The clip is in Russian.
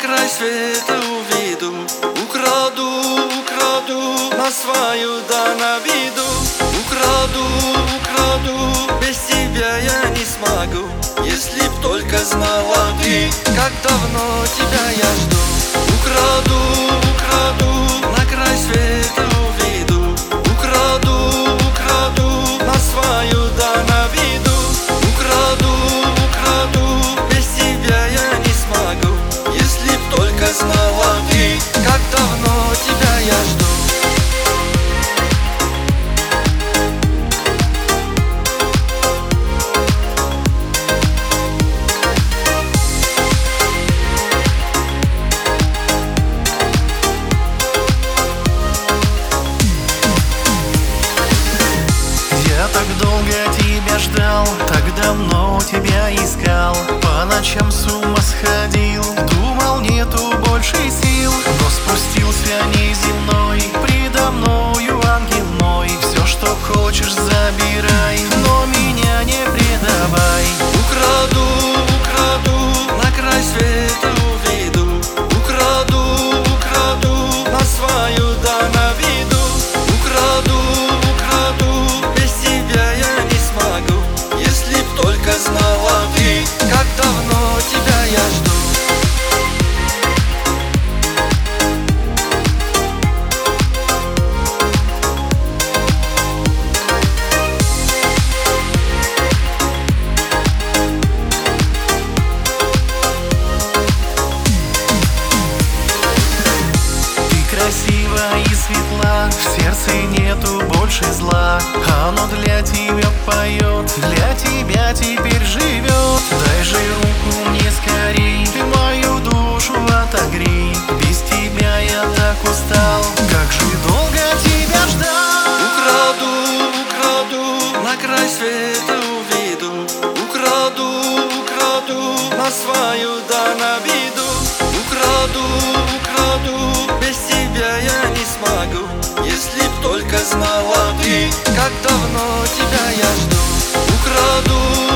край света уведу. Украду, украду на свою да на виду. Украду, украду, без тебя я не смогу. Если б только знала ты, как давно тебя я жду. Украду, украду на край света уведу. Украду, украду на свою да на виду. Украду, украду, без тебя я не смогу. Если б только знала ты, как давно тебя я жду. Я так долго тебя ждал, так давно тебя искал. По ночам с ума сходил, думал нету больше сил. Но спустился неземной, предо мною ангел мой. Все, что хочешь, забирай, но меня не предавай. Украду, украду на край света уведу. Украду, украду на свою да на виду. Украду, украду, без тебя я не смогу. Если б только знала ты, как давно тебя я жду. Красиво и светла, в сердце нету больше зла. Оно для тебя поет, для тебя теперь живет. Дай же руку мне скорей, ты мою душу отогрей. Без тебя я так устал, как же долго тебя ждал. Украду, украду на край света уведу. Украду, украду на свою да на виду. Украду, украду, без тебя я не смогу. Если б только знала ты, как давно тебя я жду. Украду,